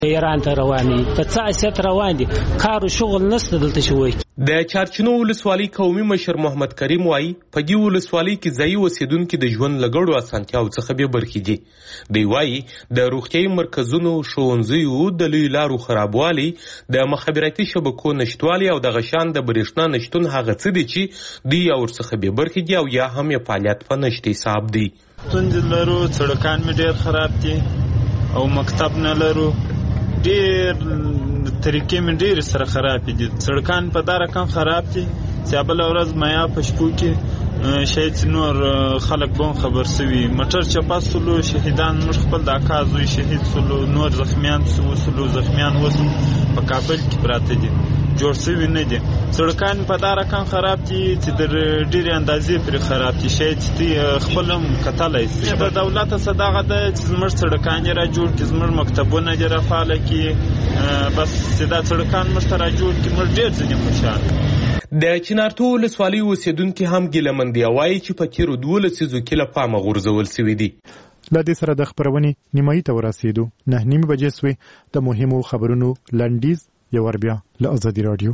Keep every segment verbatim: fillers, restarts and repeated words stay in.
ایران ته روان دي په څه حیثیت روان دي کار او شغل نشته دلته شوی. د چارچینو ولسوالۍ قومي مشر محمد کریم وایي په دې ولسوالۍ کې ځایي اوسیدونکي د ژوند له ګډو اسانتیاوو څخه بې برخې دي. دوی وایي د روغتیايي مرکزونو، ښوونځیو د لویو لارو خرابوالي، د مخابراتي شبکو نشتوالي او دغه شان د برېښنا نشتون هغه څه دي چې دوی یا ورڅخه بې برخې دي او یا هم یې فعالیت په نشت حساب دی. ستونزې لرو، سړکان مې ډېر خراب دي او مکتب نه لرو، ډېر طریقې مې ډېرې سره خراب دي. سړکان په دا رقم خراب دي چې بله ورځ میا په شپو کې شاید نور خلک به خبر سوي. موټر چپه سولو، شهیدان موږ خپل د اکا زوی شهید سولو، نور زخمیان سولو، زخمیان اوس په کابل کې پراته دي، جوړ سوي نه دي. سړکان په دا رقم خراب دي چې د ډېرې اندازې پرې خراب دي، شاید چې خپل هم کتلی شي. د دولت څه دغه ده چې زموږ سړکان یې را جوړ کړي، زموږ مکتبونه یې را فعاله کړي، بس چې دا سړکان موږ ته را جوړ کړي، موږ ډېر ځینې خوشحاله. د چنارتو ولسوالۍ اوسیدونکي هم ګیله دي، وایي چې په تېرو دولسو لسیزو کې له پامه غورځول سوي دي. له دې سره د خپرونې نیمایي ته ورسېدو. نه نیمې بجې سوې. د مهمو خبرونو لنډیز یو ور بیا له ازادي راډیو.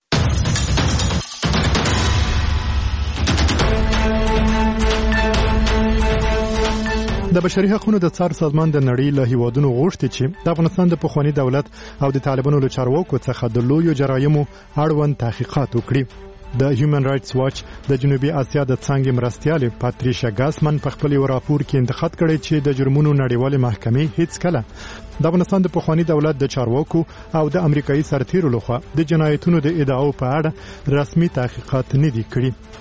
د بشري حقوقو د څار سازمان د نړۍ له هیوادونو غوښتي چې د افغانستان د پخواني دولت او د طالبانو له چارواکو څخه د لویو جرایمو اړوند تحقیقات وکړي. د هیومن رائټس واچ د جنوبي اسیا د څانګې مرستیال پاتریشا ګاسمن په خپل راپور کې انتقاد کړی چې د جرمونو نړیوالې محکمې هیڅ کله د افغانستان د پخواني دولت د چارواکو او د امریکایي سرتیرو لخوا د جنایتونو د ادعاو په اړه رسمي تحقیقات نه دي کړي.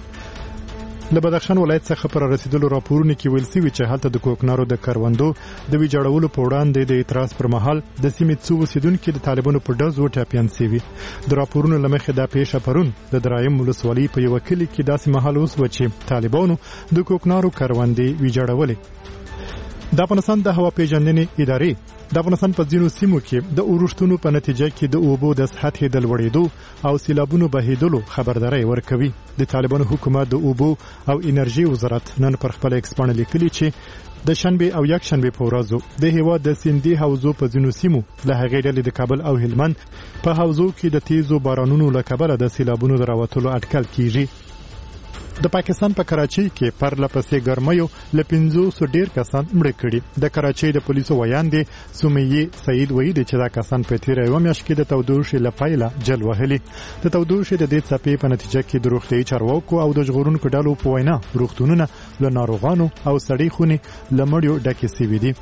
له بدخشان ولایت څخه پر رسیدلو راپورونو کې ویل شوي چې هلته د کوکنارو د کروندو د ویجاړولو په وړاندې د اعتراض پر مهال د سیمې څو اوسیدونکي د طالبانو په ډز وټاپیان شوي. د راپورونو له مخې دا پیښه پرون د درایم ولسوالۍ په یوه کلي کې داسې مهال وسوه چې طالبانو د کوکنارو کروندې ویجاړولې. د افغانستان د هوا پیژندنې ادارې د افغانستان په ځینو سیمو کې د اورښتونو په نتیجه کې د اوبو د سطحې د لوړېدو او سیلابونو بهېدلو خبرداری ورکوي. د طالبانو حکومت د اوبو او انرژي وزارت نن پر خپل ایکس پاڼه لیکلي چې د شنبه او یک شنبه په ورځو د هیواد د سیندي حوزو په ځینو سیمو له هغې ډلې د کابل او هلمند په حوزو کې د تیزو بارانونو له کبله د سیلابونو د راوتلو اټکل کیږي. د پاکستان په کراچۍ کې پر لپسې ګرمیو له پنځوسو ډیر کسان مړه کړي. د کراچۍ د پولیسو ویاندې سمیه سعید وایي چې دا کسان په تیره یوه میاشت کې د تودوخې له پیله جل وهلي. د تودوخې د دې څپې په نتیجه کې د روغتیايي چارواکو او د ژغورونکو ډلو په وینا روغتونونه له ناروغانو او سړې خونې له مړیو ډکې سوي دي.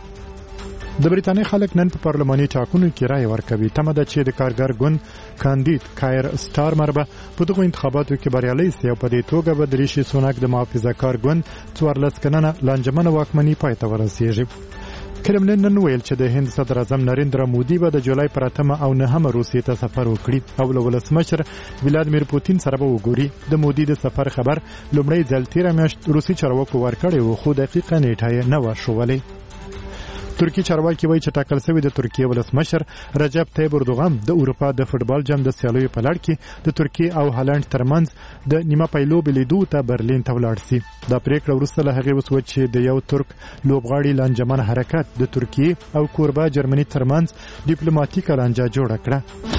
د بریتانیا خلک نن په پارلماني ټاکنو کې رایه ورکوي. تمه ده چې د کارګر ګوند کاندید کایر سټارمر به په دغو انتخاباتو کې بریالی سي او په دې توګه به د ریشي سوناک د محافظه کار ګوند څوارلس کلنه لانجمنه واکمني پای ته ورسیږي. کرملین نن ویل چې د هند صدر اعظم نریندرا مودي به د جولای پر اتمه او نهمه روسیې ته سفر وکړي او له ولسمشر ولادیمیر پوتین سره به وګوري. د مودي د سفر خبر لومړی ځل تیره میاشت روسي چارواکو ورکړی و، خو دقیقه نیټه یې نه وه ښوولې. ترکی چارواکي وایي چې ټاکل شوی د ترکیې ولسمشر رجب طیب اردوغان د اروپا د فوټبال جام د سیالیو په لړ کې د ترکیې او هالند ترمنځ د نیمه پایلو لیدو ته برلین ته ولاړ شي. دا پریکړه وروسته له هغې وسوه چې د یو ترک لوبغاړي لانجمن حرکت د ترکیې او کوربه جرمني ترمنځ ډیپلوماټیکه لانجه جوړه کړه.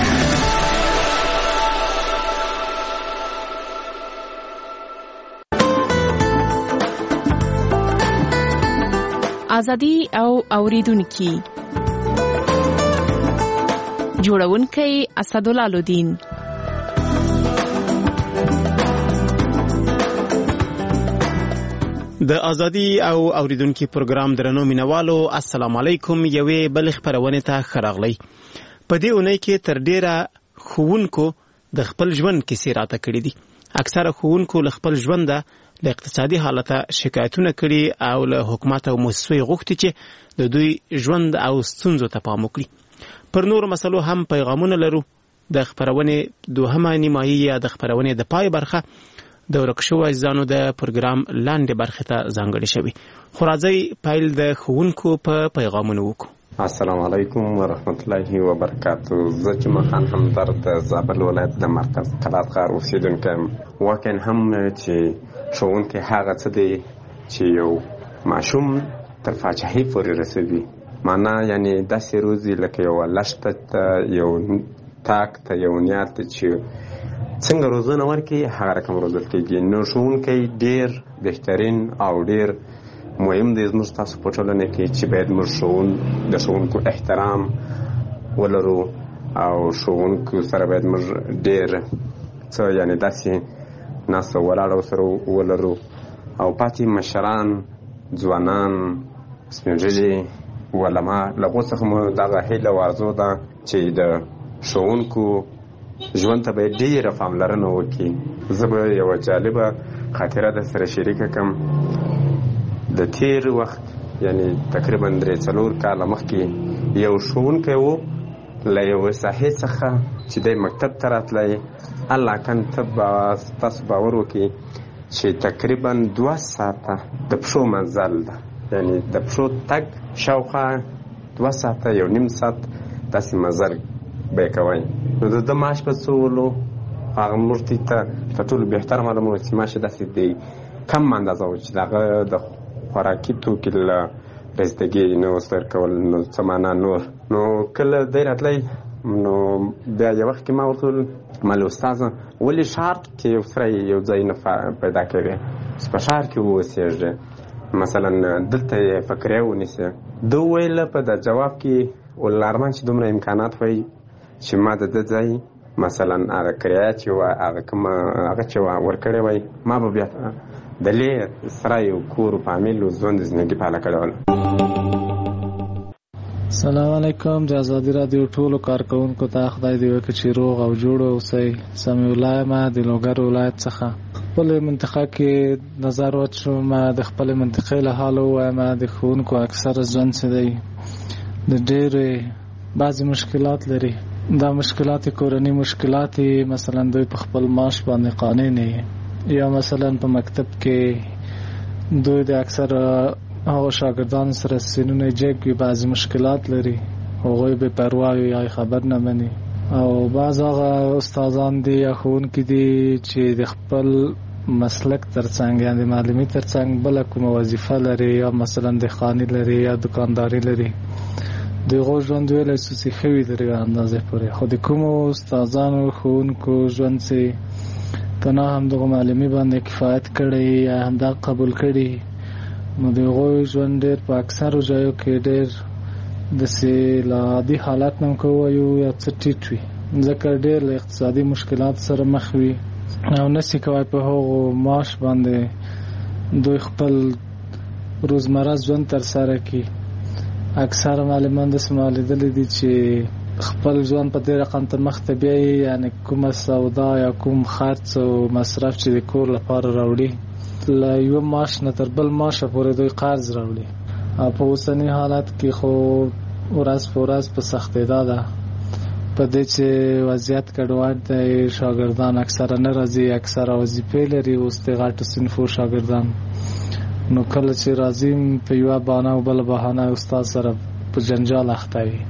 ازادي او اوریدونکي جوړونکي اسدالله لودین. د ازادي او اوریدونکي پروګرام درنو مینوالو السلام علیکم. یوې بل خبرونه ته خراغلی. په دې اونۍ کې تر ډیره ښوونکو د خپل ژوند کیسې راته کړي دي. اکثره ښوونکو له خپل ژونده له اقتصادي حالته شکایتونه کړي او له حکومت او موسسو غوښتي چې د دوی ژوند او ستونزو ته پام وکړي. پر نور مسلو هم پیغامونه لرو. د خبرونې دوهمه نیمایي یا د خبرونې د پای برخه د ورک شوو ځانو د پروګرام لاندې برخه ته ځانګړې شوی. خو راځئ پیل د ښوونکو په پیغامونو وکړو. السلام علیکم ورحمت الله وبرکاته. زه جمعه خان همدرد د زابل ولایت د مرکز قلات ښار اوسیدونکی یم. واقعا هم چې ښوونکی هغه څه دی چې یو ماشوم تر پاچاهۍ پورې رسوي. معنا یعنی داسې روزي لکه یو لښته ته یو تاک ته یو نیار ته چې څنګه روزنه ورکړي هغه رقم روزل کېږي. نو ښوونکی ډېر بهترین او ډېر مهم دی زموږ تاسو په ټولنه کې چې باید موږ ښوون د ښوونکو احترام ولرو او ښوونکو سره باید موږ ډېر څه یعنې داسې ناسته ولاړه ورسره ولرو او پاتې مشران ځوانان سپین علما له هغو څخه مو دغه هیله او آرزو ده چې د ښوونکو ژوند ته باید ډېره پاملرنه وکړي. زه به یوه جالبه خاطره در سره شریکه کړم. د تیر وخت یعنی تقریبا درې څلور کاله مخکې یو ښوونکی و له یوې ساحې څخه چې دی مکتب ته راتلی. الله کن ته تاسو باور وکړي چې تقریبا دوه ساعته د پښو منزل ده، یعنی د پښو تګ شاوخوا دوه ساعته یو نیم ساعت داسې مزل به یې کوئ. نو د ده معاش به څه ولو هغه موږ ته په ټولو بهتر معلومه وه چې معاش یې داسې دی کم اندازه و چې د هغه د خوراکي توکي له رسیدګي نه اوس ورکول نو څه معنا نور. نو کله دی راتلی نو بیا یو وخت کې ما ورته وویل مالې استاذه ولې ښار کې یو سړی یو ځای نه پیدا کوي چې په ښار کې واوسېږي مثلا دلته یې فقریه ونیسي. ده وویل په د جواب کې ولارمان چې دومره امکانات وایي چې ما د ده ځای مثلا هغه کرایه چې وه هغه کومه هغه چې وه ورکړې وای ما به بیا د لې سره یو کور و فامیل و ژوند زندګي پاله کړې وله. السلام علیکم. د ازادي راډیو ټولو کارکوونکو ته خدای دې وکړي چې روغ او جوړ اوسئ. سمیع الله یم د لوګر ولایت څخه. خپلې منطقه کې نظر واچوم د خپلې منطقې له حاله ووایم. د ښوونکو اکثره ژوند چې دی د ډېرې بعضې مشکلات لري. دا مشکلات کورني مشکلات مثلا دوی په خپل معاش باندې قانع نه یا مثلا په مکتب کې دوی د اکثر هغه شاګردان سره سینونه جګ وي، بعضې مشکلات لري، هغوی بې پروا وي یا خبر نه مني. او بعض هغه استادان دي یا ښوونکي دي چې د خپل مسلک ترڅنګ یا د معلمي ترڅنګ بله کومه وظیفه لري یا مثلا دهقاني لري یا دکانداري لري. د هغو ژوند ویلی سو چې ښه وي تر یوې اندازې پورې، خو د کومو استادانو ښوونکو ژوند چې که نه هم دغو معلمي باندې کفایت کړی یا همدا قبول کړي نو د هغوی ژوند ډېر په اکثرو ځایو کې ډېر داسې له عادي حالت نه هم که ووایو یا څه ټیټ وي، ځکه ډېر له اقتصادي مشکلاتو سره مخ وي او نسي کوی په هغو معاش باندې دوی خپل روزمره ژوند ترسره کړي. اکثره معلمان داسې ما لیدلی دي چې خپل ژوند په دې رقم ته مخ ته بیایي، یعنې کومه سودا یا کوم خرڅ او مصرف چې د کور لپاره راوړي له یوه معاش نه تر بل معاشه پورې دوی قرض راوړي. او په اوسني حالت کې خو ورځ په ورځ په سختېدا ده په دې چې وضعیت ګډوډ دی. شاګردان اکثره نه راځي، اکثره وظیفې لري اوس د غټو صنفو شاګردان. نو کله چې راځي په یوه بهانه او بله بهانه استاد سره په جنجال اخته وي.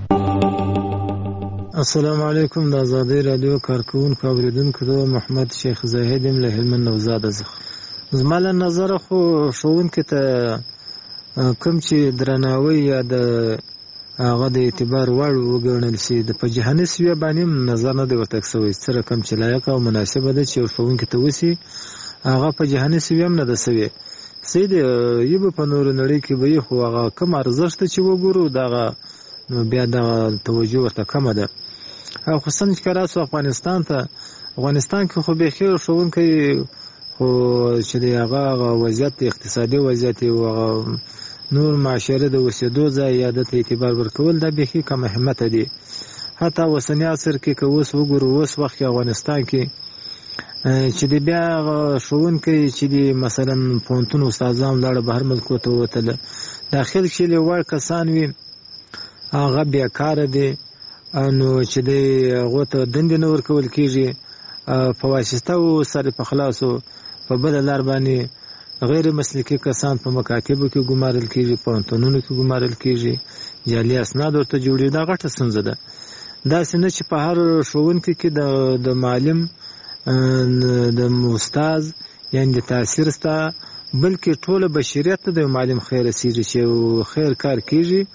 السلام علیکم. د ازادۍ راډیو کارکوونکو اورېدونکو ته محمد شیخ زاهد یم له هلمند نوزاده څخه. زما له نظره خو ښوونکي ته کوم چې درناوی یا د هغه د اعتبار وړ وګڼل شي د په جهاني سویه باندې نظر نه دی ورته شوی. څه رقم چې لایق او مناسبه ده چې یو ښوونکي ته وسي هغه په جهاني سویه هم نه ده سوی. صحیح دی یو به په نورو نړۍ کې به یې خو هغه کم ارزښت چې وګورو دغه بیا دغه توجه ورته کمه ده. او خصوصا چې که راسو افغانستان ته افغانستان کې خو بیخي ښوونکی خو چې د هغه وضعیت اقتصادي وضعیت او هغه نور معاشره د اوسېدو ځای یا دته اعتبار ورکول دا بیخي کم اهمیته دي. حتی اوسني عصر کې که اوس وګورو اوس وخت کې افغانستان کې چې د بیا ښوونکی چې د مثلا پوهنتون استادان لاړه بهر ملکو ته ووتله داخل کې له وړ کسان وي هغه بیکاره دي نو چې د هغو ته دندې نه ورکول کېږي په واسطه و سره په خلاصو په بله لار باندې غیر مسلکي کسان په مکاتبو کې ګمارل کېږي، پوهنتونونو کې ګمارل کېږي، جعلي اسناد ورته جوړېږي. دا غټه ستونزه ده. داسې نه چې په هر ښوونکي کې د معلم د استاد یعنې د تاثیر ستا بلکې ټوله بشریت ته د معلم خیر رسېږي چې خیر کار کېږي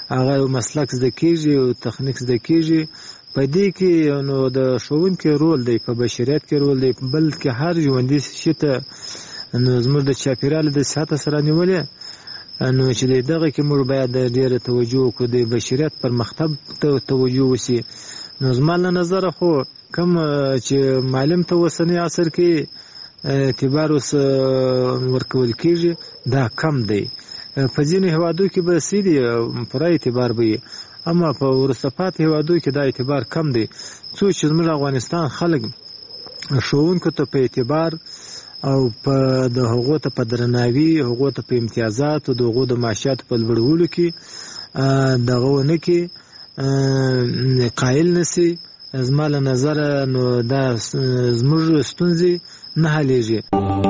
هغه یو مسلک زده کېږي او تخنیک زده کېږي. په دې کې نو د ښوونکي رول دی، په بشریت کې رول دی، بلکې هر ژوندي شي ته نو زموږ د چاپېریال د صحت سره نیولې نو چې دغه کې موږ باید ډېره توجه وکړو، د بشریت پرمختګ ته توجه وشي. نو زما له نظره خو کوم چې معلم ته اوسنی عصر کې اعتبار اوس ورکول کېږي دا کم دی. په ځینې هېوادو کې به سي دي پوره اعتبار به وي، اما په وروسته پاتې هېوادو کې دا اعتبار کم دی. څو چې زموږ افغانستان خلک ښوونکو ته په اعتبار او په د هغو ته په درناوي، هغو ته په امتیازاتو، د هغو د معاشاتو په لوړولو کې دغه ونه کې قایل نسی، زما له نظره نو دا زموږ ستونزې نه حلیږي.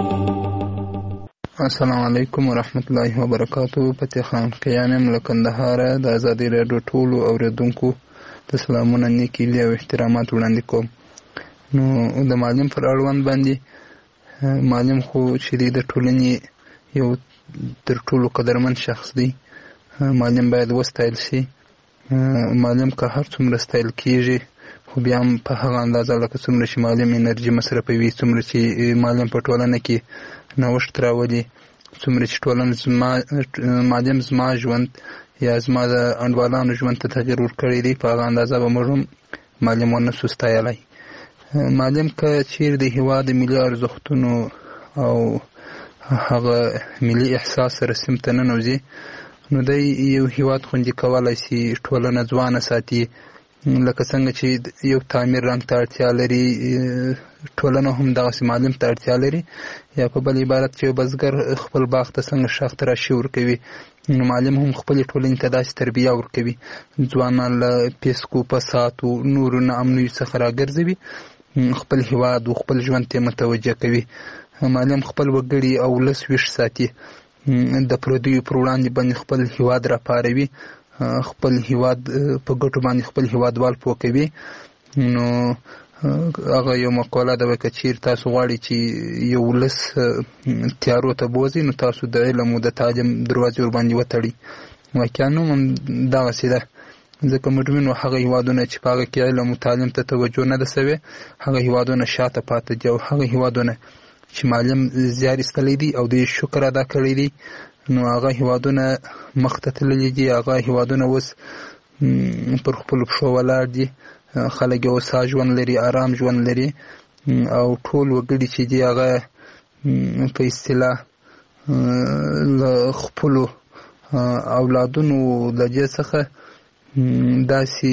السلام علیکم ورحمت الله وبرکاتو. فتح خان قیانم له کندهار د ازادي راډیو ټولو اوریدونکو د سلامونه، نیکي هیلې او احترامات وړاندې کوم. نو د معلم پر اړوند باندې معلم خو چې د ټولنې یو تر ټولو قدرمن شخص دی. معلم باید وستایل شي. معلم که هر څومره ستایل کېږي خو بیا هم په هغه اندازه لکه څومره چې معلم انرژي مصرفوي، څومره چې معلم په ټولنه کې نوښت راولي، څومره چې ټولنه زما معلم زما ژوند یا زما د انډوالانو ژوند ته تغیر ورکړی دی، په هغه اندازه به موږ هم معلم ونه سو ستایلی. معلم که چیرې د هېواد د ملي ارزښتونو او هغه ملي احساس سره سیم ته ننوځي نو دی یو هېواد خوندي کولی شي، ټولنه ځوانه ساتي. لکه څنګه چې یو تعمیر رنګ ته اړتیا لري، ټولنه هم دغسې معلم ته اړتیا لري. یا په بل عبارت چې یو بزګر خپل باغ ته څنګه شاخ تراشي ورکوي، نو معلم هم خپلې ټولنې ته داسې تربیه ورکوي، ځوانان له پیسکو، فسادو، نورو ناامنیو څخه راګرځوي، خپل هېواد او خپل ژوند ته متوجه کوي. معلم خپل وګړي او ولس ویښ ساتي، د پردیو پر وړاندې باندې خپل هېواد راپاروي، خپل هېواد په ګټو باندې خپل هېوادوال پوه کوي. نو هغه یو مقاله ده، که چیرې تاسو غواړئ چې یو ولس تیارو ته بوځئ نو تاسو د علم او د تعلیم دروازې ورباندې وتړئ. واقعا هم دغسې ده، ځکه موږ وینو هغه هېوادونه چې په هغه کې علم او تعلیم ته توجه نه ده سوې، هغه هېوادونه شاته پاتې دي، او هغه هېوادونه چې معلم زیار ایستلی دی او د شکر ادا کړی دی نو هغه هېوادونه مخ ته تللي دي. هغه هېوادونه اوس پر خپلو پښو ولاړ دي، خلک یې هوسا ژوند لري، آرام ژوند لري، او ټول وګړي چې دي هغه په اصطلاح له خپلو اولادونو له دې څخه داسې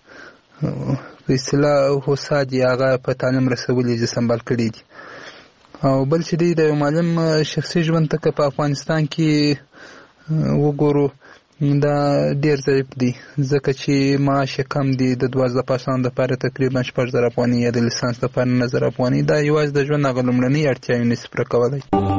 په اصطلاح هوسا دي، هغه په تعلیم رسولي دي، سمبال کړي دي. او بل چې دی د یو معلم شخصي ژوند ته که په افغانستان کې وګورو دا ډېر ضعیف دی، ځکه چې معاش یې کم دی، د دوازده پاسانو دپاره تقریبا شپږ زره افغانۍ یا د لیسانس دپاره نه زره افغانۍ، دا یوازې د ژوند هغه لومړنۍ اړتیاوې نشي پوره کولی.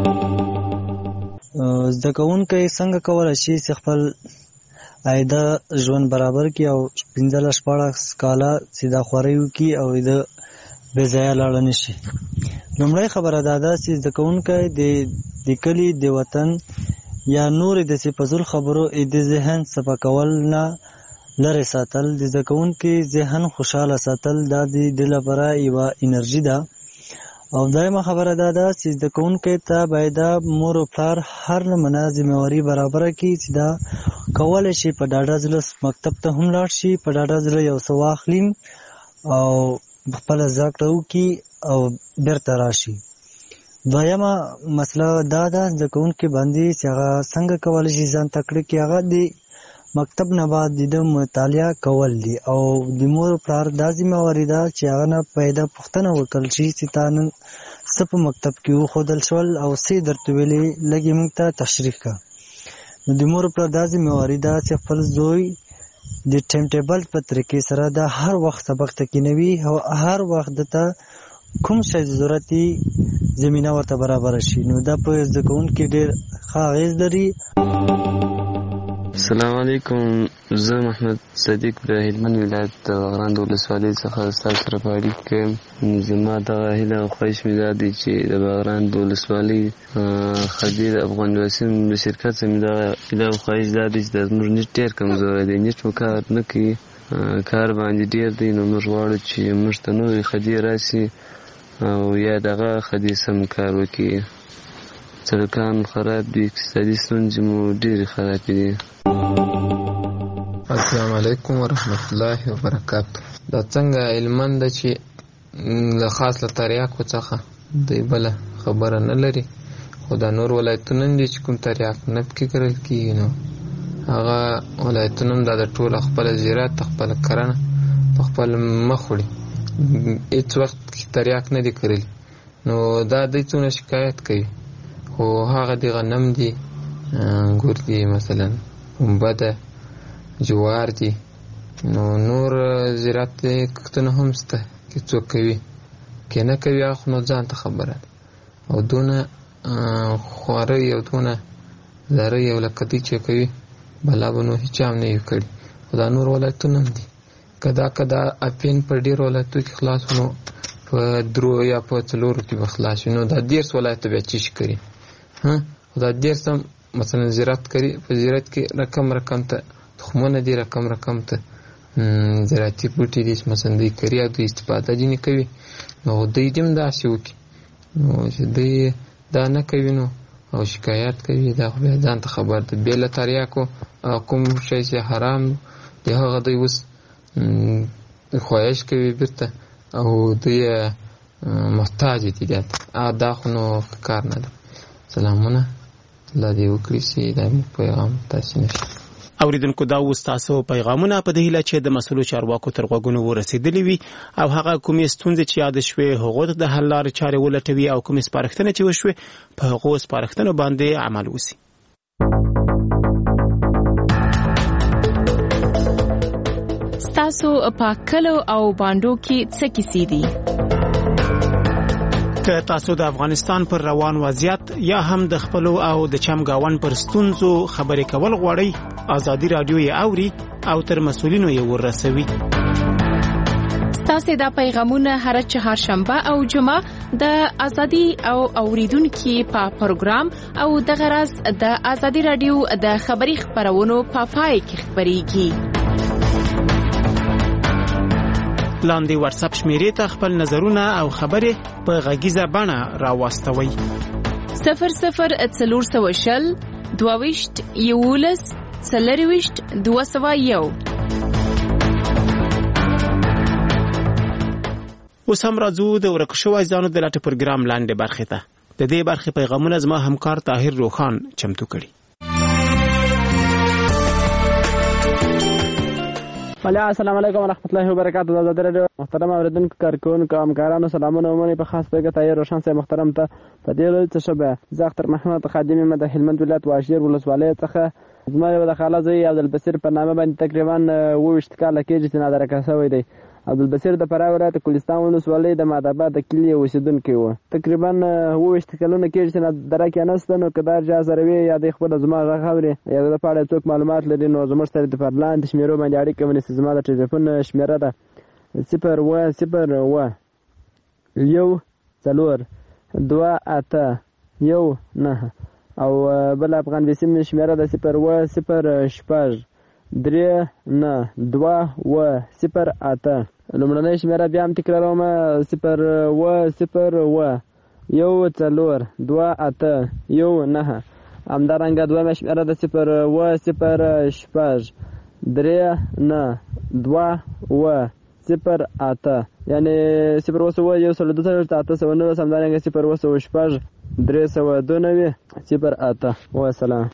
زده کوونکی څنګه کولی شي چې خپل عایده ژوند برابر کړي او پنځلس شپاړس کاله چې دا خوارۍ وکړي او د بې ځایه لاړه نه شي؟ لومړی خبره دا ده چې زده کوونکی د کلي د وطن یا نورې داسې فضول خبرو د ذهن صفا کول نه لرې ساتل، د زده کوونکي ذهن خوشحاله ساتل دا د دې لپاره یوه انرژي ده. او دویمه خبره دا ده چې زده کوونکی ته باید مور او پلار هر لمنه ذمهواري برابره کړي چې دا کولی شي په ډاډه زړه مکتب ته هم لاړ شي، په ډاډه زړه یو څه واخلي او خپله زده کړه وکړي او بیرته راشي. دویمه مسله دا ده زده کوونکي باندې چې هغه څنګه کولی شي ځان تکړه کړي، هغه د مکتب نه بعد د مطالعه کول دي او د مور پلار دا ذمهواري ده چې هغه نه پیدا پوښتنه وکړل شي چې تا نن څه په مکتب کې وښودل شول او څه درته ویلې، لږ یې موږ ته تشریح کړه. نو د مور پلار دا ذمهواري ده چې خپل زوی د ټایم ټیبل په طریقې سره دا هر وخت سبق ته کینوي او هر وخت دته کوم شی ضرورت دی زمینه ورته برابر شي. نو دا په زده کوونکي ډېر ښه اغېز لري. السلام علیکم. زه محمد صدیق د هلمند ولایت د غران د ولسوالۍ څخه ستاسو سره په اړیکه کې یم. زما دغه هیله او خواهش مې دا دی چې د بغران د ولسوالۍ خدیر افغان واسم د شرکت څخه مې دغه هیله او خواهش دا دی چې د زموږ نیټ ډېر کمزوری دی، نیټ مو کار نه کوي، کار باندې ډېر دی. نو موږ غواړو چې موږ ته نوې خدیر راشي او یا دغه خدیر سم کار وکړي. سړکان خراب دي، اقتصادي ستونزې مو ډېرې خرابې دي. السلام علیکم ورحمت الله وبرکاتو. دا څنګه هلمند ده چې له خاص له تریاکو څخه دی بله خبره نه لري، خو دا نور ولایتونه دي چې کوم تریاک نه پکې کرل کېږي، نو هغه ولایتونه هم دا د ټوله خپله زراعت خپله کرنه په خپل مخ وړي، هېڅ وخت تریاک نه دي کرلي. نو دا دوی څونه شکایت کوي، خو هغه د غنم دي، انګور دي، مثلا پنبه ده، جوار دي، نو نور زراعت کښتونه هم شته چې څوک کوي، که نه کوي هغه نو ځان ته خبره ده. او دونه خوارۍ او دونه زارۍ او لکه دوی چې کوي بلا به نو هېچا هم نه وي کړي. خو دا نور ولایتونه هم دي، که دا که دا اپین په ډېر ولایتو کې خلاص نو په درو یا په څلورو کې به خلاص شي، نو دا دېرس ولایته بیا چی شي کوي. خو دا دېرس هم مثلا زراعت کوي، په زراعت کې رقم رقم ته تخمونه دي، رقم رقم ته زراعتي بوټي دي، مثلا دوی کري او دوی استفاده ځینې کوي. نو دوی دې هم داسې وکړي، نو چې دوی دا نه کوي نو او شکایت کوي، دا خو بیا ځان ته خبر ده. بې له تریاکو کوم شی چې حرام د هغه دوی اوس خواهش کوي بیرته او دوی محتاج دي، دا خو نو کار نه ده. سلامونه، الله دې وکړي چې دا پیغام تاسې نشي. اوریدونکو دا اوس تاسو پیغامونه په دې هیله چې د مسؤلو چارواکو تر غوږونو ورسېدلي وي او هغه کومې ستونزې چې یاد شوې هغو ته د حل لارې چارې ولټوي او کومې سپارښتنې چې وشوې په هغو سپارښتنو باندې عمل وسي. ستاسو په کلو او باندو کې څه کیسې دي؟ که تاسو د افغانستان پر روان وضعیت یا هم د خپلو او د چمګاون پر ستونزو خبرې کول غواړئ، ازادي راډیو یې اوري او تر مسؤلینو یې ورسوي. ستاسو دا پیغامونه هر چهارشنبه او جمعه د ازادي او اوریدونکو په پروګرام او د غرض د ازادي راډیو د خبري خبرونو په پای کې خبريږي. لاندې واتس اپ شمیرې ته خپل نظرونه او خبرې په غږیزه بڼه راواستوئ. صفر صفر څلور سوه شل دوه ویشت یولس څلور ویشت دوه سوه یو. اوس هم راځو د ورک شویو ځانو د لټه پروګرام لاندې برخې ته. د دې برخې پیغامونه زما همکار طاهر روخان چمتو کړي. السلام علیکم ورحمۃ اللہ وبرکاتہ. آزاد رادیو محترم اوریدونکو کارکونکو همکارانو سلامونه ومنئ. په خاص توګه طاهر روشن صاحب محترم ته په دې ورځ څه شبه زه اختر محمد خادم یم د هلمند ولایت واشیر ولسوالۍ څخه. زما یو د خاله زوی عبدالبصیر په نامه باندې تقریبا اووه ویشت کاله کېږي چې نادرکه شوی دی. عبدالبصیر د فراه ولایت کوهستان ولسوالۍ د مادآباد د کلي اوسېدونکی و. تقریبا اووه ویشت کلونه کېږي چې نادرکه نسته. نو که دا جا سره وي یا د خپل زما غږ اوري یا د په اړه څوک معلومات لري نو زموږ سره د پرلاند شمیرو باندې اړیکه ونیسي. زما د ټلیفون شمیره ده صفر اوه صفر اوه یو څلور دوه اته یو نهه او بل افغان ویسیم شمیره ده صفر اوه صفر شپږ درې نه دوه اوه صفر اته. لومړنۍ شمیره بیا هم تکراروم صفر اوه صفر اوه یو څلور دوه اته یو نهه. همدارنګه دویمه شمیره ده صفر اوه صفر شپږ درې نه دوه اوه صفر اته، یعنی صفر اوه سوه یو سل دوه څلوېښت اته سوه نولس. همدارنګه صفر اوه سوه شپږ درې سوه دوه نوي صفر اته. وسلام.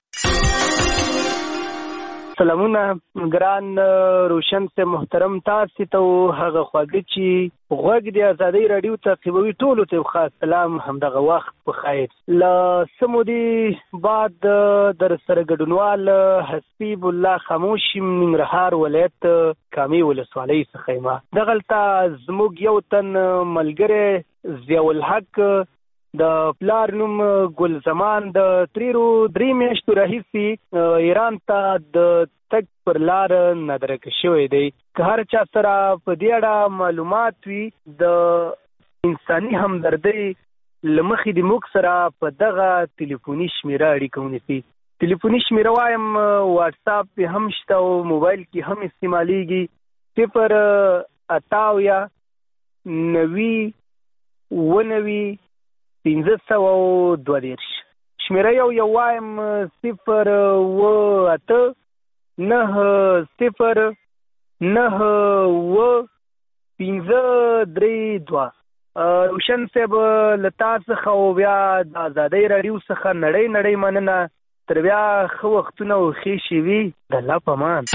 سلامونه ګران روشن سے محترم تاسو ته هغه خواږه چې غوږ د ازادۍ راډیو تعقیبوي ټولو ته خاص سلام. همدغه وخت په خیر. له سمودي بعد در سره ګډونوال حسیب الله خاموشي ننګرهار ولایت کامې ولسوالۍ څخه ما دغلته زموږ یو تن ملګری ضیاء الحق د پلار نوم ګل زمان د تریرو درې میاشتو راهیسې ایران ته د تګ پر لار ندرکه شوی دی. که هر چا سره په دې اړه معلومات وي د انساني همدردۍ له مخې د موږ سره په دغه تلیفوني شمیره اړیکه ونیسي. تلیفوني شمیره وایم واټساپ پې هم شته او موبایل کې هم استعمالیږي. صفر اته اویا نوي اووه نوي پنځه سوه او دوه دېرش. شمیره یو یو وایم صفر اووه اته نه صفر نه اووه پنځه درې دوه. روشن صاحب له تا څخه او بیا د ازادۍ راډیو څخه نړۍ نړۍ مننه. تر بیا ښه وختونه او ښې شېبې د الله په امان.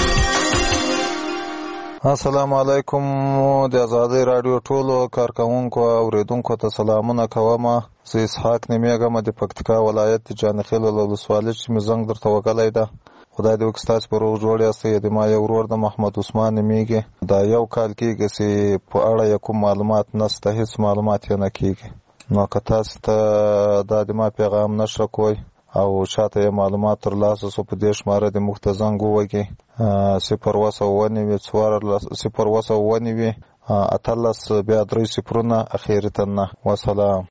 السلام علیکم. د ازادۍ راډیو ټولو کارکوونکو او اوریدونکو ته سلامونه کوم. زه اسحاق نومیږم د پکتیکا ولایت د جانخیل ولسوالۍ چې مې زنګ درته وکړی ده. خدای دې وکړي ستاسو په روغ جوړ یاستئ. د ما یو ورور د محمد عثمان نومیږي. دا یو کال کېږي چې په اړه یې کوم معلومات نشته، هېڅ معلومات یې نه کېږي. نو که تاسو ته دا د ما پیغام نشره کوئ او چاته یې معلومات ترلاسه سو په دې شماره د موږ ته زنګ ووهئ. صفر اوه سوه اووه نوي څوارلس صفر اوه سوه اووه نوي اتلس بیا درې صفرونه اخري تنه. وسلام.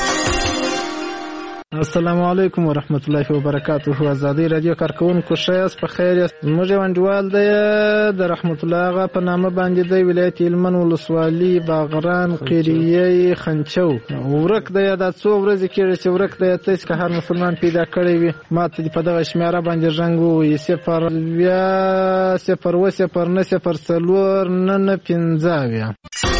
السلام علیکم ورحمت الله وبرکاته. ازادي رادیو کارکوونکو ښه یاست؟ په خیر یاست؟ زموږ یو انډیوال دی د رحمت الله اغا په نامه باندې دی، ولایت هلمند ولسوالي باغران قریه خنچو. ورک دی دا څو ورځې کېږي چې ورک دی. تاسو که هر مسلمان پیدا کړی وي ما ته په دغه شمیره باندې زنګ ووهئ. صفر اویا صفر اووه صفر نه صفر څلور نه نه پنځه اویا.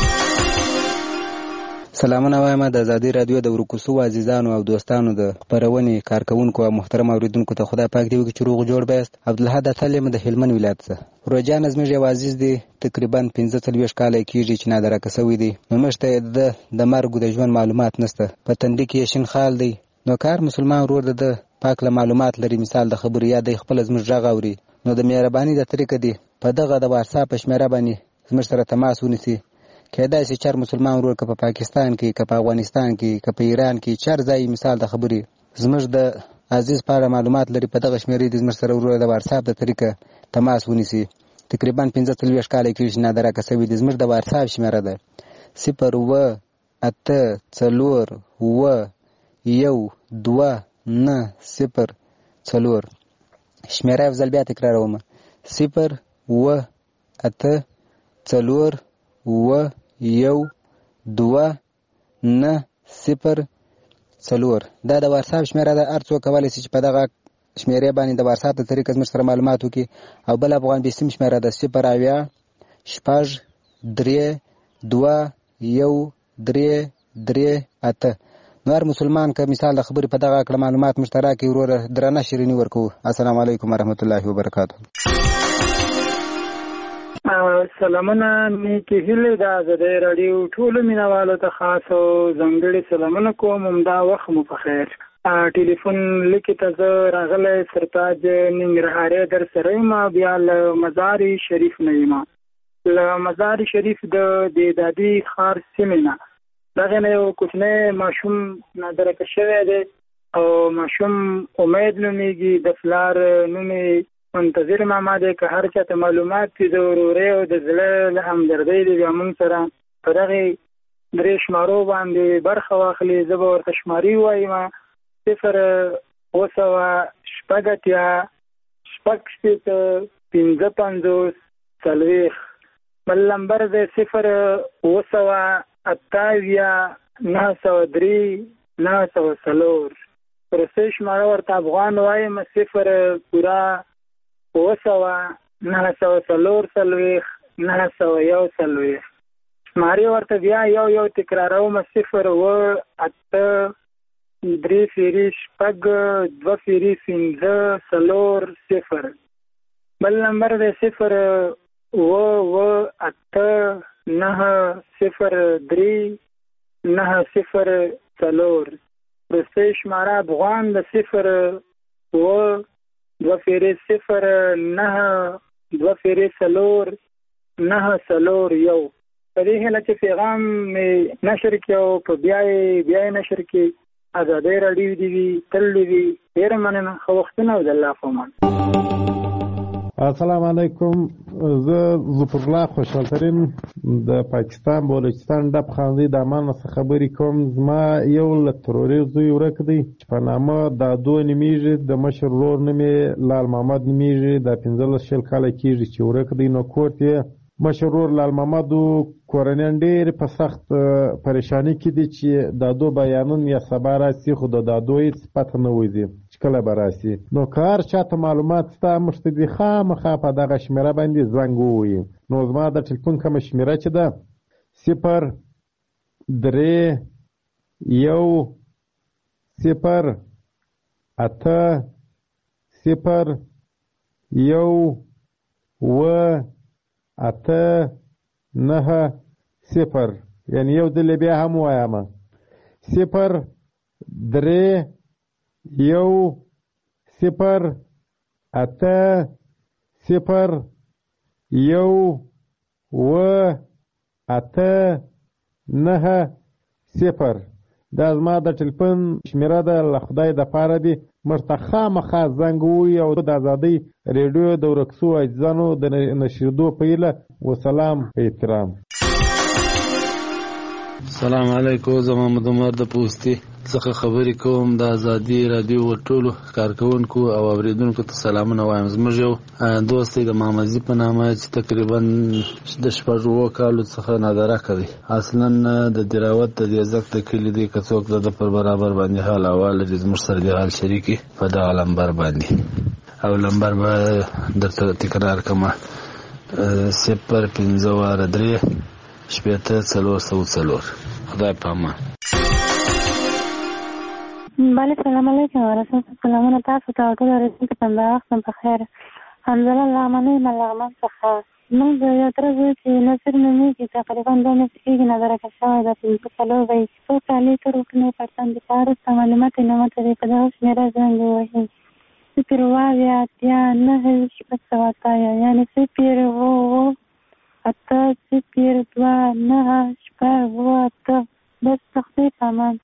سلامونه وایم د ازادي رادیو د ورکوسو عزیزانو او دوستانو د خپرونې کارکوونکو او محترم اوریدونکو ته خدای پاک دې وکړي چې روغ جوړ بیاست. عبدالحد اتل یم د هلمند ولایت څخه. روجان زموږ یو عزیز دی، تقریبا پنځه څلوېښت کاله کېږي چې نادرکه سوی دی. نو موږ ته د د مرګ د ژوند معلومات نشته. په تندي کې یې شین خال دی. نو کار مسلمان ورور د پاک له معلومات لري، مثال د خبرو یا د خپل زموږ غږ اوري. نو د مهرباني د طریقه دی په دغه د واتساپ شمیره باندې زموږ سره تماس ونیسي. کېدای شي چر مسلمان ورور که په پاکستان کې که په افغانستان کې که په ایران کې چر ځای مثال د خبرې زموږ د عزیز په اړه معلومات لري، په دغه شمیرې د زموږ سره ورور د واتساپ د طریقه تماس ونیسي. تقریبا پنځه څلوېښت کاله کېږي چې نادرکه سوی دی. زموږ د واتساپ شمیره ده صفر اووه اته څلور اووه یو دوه نه صفر څلور. شمیره یو ځل بیا تکراروم صفر اووه اته څلور اووه یو دوه نه صفر څلور. دا د واتساپ شمیره ده. هر څوک کولی شي چې په دغه شمیرې باندې د واتساپ د طریقه زموږ سره معلومات وکړي. او بل افغان بیسیم شمیره ده صفر اویا شپږ درې دوه یو درې درې اته. نو هر مسلمان که مثال د خبرې په دغه کړه معلومات موږ ته راکړي وروره درنه شیریني ورکوو. السلام علیکم ورحمت الله وبرکاته. سلامونه نیکې هیلې د ازادۍ راډیو ټولو مینوالو ته خاص او ځانګړي سلامونه کوم. همدا وخت مو په خیر. ټلیفون لیکې ته زه راغلی سرتاج ننګرهارۍ در سره یم. بیا له مزار شریف نه یم. له مزار شریف د دادي ښار سیمې نه دغې نه یو کوچنی ماشوم نادرکه شوی دی او ماشوم امید نومیږي. د پلار نوم منتظر ماما دی. که هر چاته معلومات دي د ورورۍ او د زړه له همدردۍ دی بیا موږ سره په دغې درې شمارو باندې برخه واخلي. زه به ورته شماري ووایم صفر اوه سوه شپږ اتیا شپږ شپېته پنځه پنځوس څلوېښت. بل نمبر دی صفر اوه سوه اته اویا نهه سوه درې نهه سوه څلور. وروستۍ شماره ورته افغان وایم صفر پوره اوه سوه نهه سوه څلور څلوېښت نهه سوه یو څلوېښت. شمارې ورته بیا یو یو تکراروم صفر اوه اته درې فیري شپږ دوه فیري پنځه څلور صفر. بل نمبر دی صفر اوه اوه اته نهه صفر درې نهه صفر څلور. وروستۍ شماره افغان د صفر اوه دوه فیرې صفر نهه دوه فیرې څلور نهه څلور یو. په دې هیله چې پیغام مې نشر کړي او په بیا یې بیا یې نشر کړي ازادي راډیو دی وي تل دی وي ډېره مننه ښه وختونه او د الله په امان. السلام علیکم. زه ظفر الله خوشحال ترین د پاکستان بلوچستان ډب خاندي د امان څخه خبرې کوم. زما یو له تروري زوی ورک دی چې په نامه دادو نومیږي، د مشر ورور نوم یې لال محمد نومیږي. دا پنځلس شل کاله کېږي چې ورک دی. نو کور یې مشر ورور لال محمد کورنیان ډېر په سخت پریشانی کې دي چې دادو بیانون یا سبا راسي، خو د دادو هېڅ پته نه وځي چې کله به راسي. نو که هر چاته معلومات ستا موږ ته دي خامخا په دغه شمېره باندې زنګ ووهي. نو زما د ټلیفون کومه شمېره چې ده صفر درې یو صفر اته صفر یو اوه اته نهه صفر، یعنی یو دل بیا هم وایم صفر درې یو صفر اته صفر یو اوه اته نهه صفر. دا زما د ټلیفون شمېره ده، له خدای دپاره دي موږ ته خامخا زنګ ووهي او د ازادۍ ریډیو د ورک سوو عزیزانو د نشریدو په هیله. وسلام په احترام. السلام علیکم. زه محمد عمر د پوستي څخه خبرې کوم. د ازادي راډیو ټولو کارکونکو او اوریدونکو ته سلامونه وایم. زموږ یو دوست دی د محمدزي په نامه چې تقریبا د شپږ اووه کالو څخه نادره کوي. اصلا د دراوت د دیزک د کلي دی، که څوک د پر برابر باندې حال احوال لري زموږ سره د حال شریکي په دغه لمبر باندې، او لمبر به درته تکرار کړم صفر پنځه واره درې شپېته څلور سوه څلور. خدای په امان. بله سلام علیکم ورحمت سلامونه تاسو ته او ټول اورېدونکو ته همدا وخت په خیر. حمزله لغمنۍ له لغمان څخه. موږ د یو تره زوی چې نصیر نومېږي تقریبا دوه میاشتې کېږي نادرکه شوی ده. پنځه څلور به یې څو کالې تر وکړنې پرسند دفاع وروسته معلومات یې نه ماته دی په دغه شمېره زنګ ووهي صفر اووه اویا اتیا نهه شپږ سوه اتیا، یعنې صفر اووه اووه اته صفر دوه نهه شپږ اووه اته. بس تختی په امان.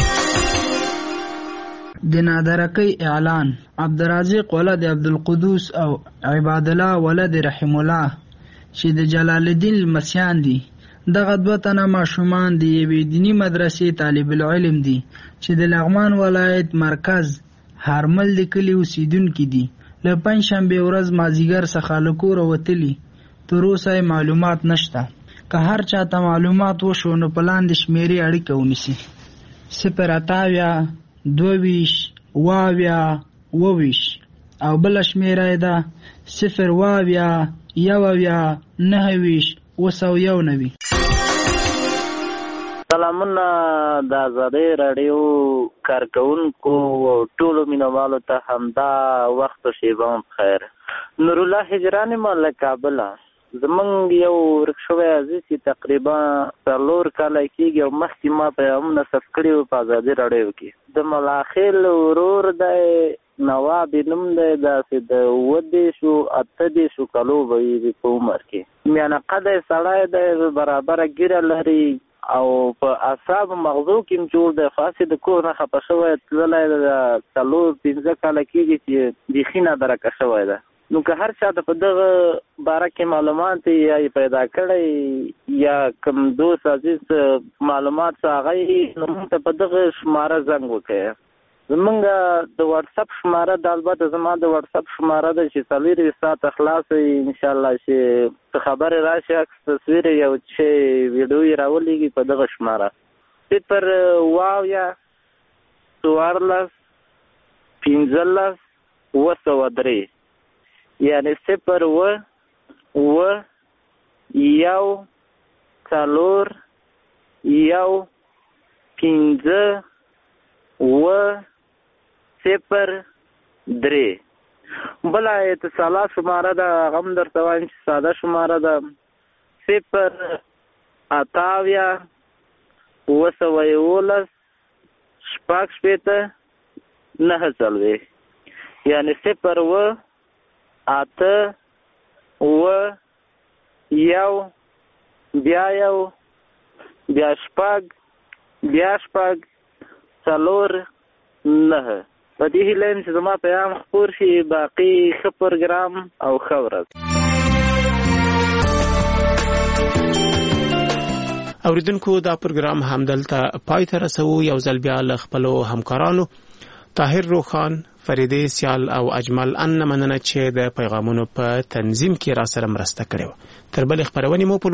د نادرکۍ اعلان. عبدالرازق ولد عبدالقدوس او عباد الله ولد رحم الله چې د جلال الدین لمسیان دي. دغه دوه تنه ماشومان د یوې دیني مدرسې طالب العلم دي چې د لغمان ولایت مرکز هارمل د کلي اوسیدونکي دي. له پنجشنبې ورځ مازدیګر څخه له کوره وتلي، تر اوسه معلومات نشته. که هر چاته معلومات وشو نو په لاندې شمېرې اړیکه ونیسي: صفر اته اویا دوه ویشت اوه اویا اوه ویشت، او بله شمېره یې ده صفر اوه اویا یو اویا نهه ویشت اوه سوه یو نوي. سلامونه د ازادۍ راډیو کارکونکو او ټولو مینوالو ته همدا وخت او شیبه هم بخیر. نور الله هجراني ما له کابله. زمونږ یو ورک شوی عزیز چې تقریبا څلور کاله کېږي او مخکې ما پیغامونه ثبت کړي وو په ازادي راډیو کې. د ملاخیل ورور دی نواب نوم دی، داسې د اووه دېرشو اته دېرشو کالو به وي په عمر کې. میانه قده سړی دی، برابره ږیره لري او په اعصابو مغزو کې هم جوړ دی. خاصې د کور نه خفه شوی تللی د څلور پنځه کاله کېږي چې بیخي نادرکه شوی ده. نو که هر چا ته په دغه باره کې معلومات یا یې پیدا کړی یا کوم دوست عزیز معلومات څه هغه یې نو موږ ته په دغه شماره زنګ وکړئ. زمونږ د واټساپ شماره د البته زما د واټساپ شماره ده چې څلورویشت ساعته خلاصه وي انشاءالله چې څه خبرې راشي عکس تصویر یو چې ویډیو یې راولېږي په دغه شماره صفر اووه اویا څوارلس پنځلس اووه سوه درې، یعنې صفر اووه اووه یو څلور یو پنځه اووه صفر درې. بله اتصالات شماره ده هغه هم درته وایم چې ساده شماره ده صفر اته اویا اووه سوه یولس شپږ شپېته نهه څلوېښت، یعنې صفر اووه اته اووه یو بیا یو بیا شپږ بیا شپږ څلور نه. په دې هیله یم چې زما پیغام خپور شي. باقي ښه پروګرام او ښه ورځ. اوریدونکو دا پروګرام همدلته پای ته رسوو. یو ځل بیا له خپلو همکارانو طاهر روخان، فریدې سیال او اجمل ان مننه چې د پیغامونو په تنظیم کې را سره مرسته کړې وه. تر بلې خپرونې مو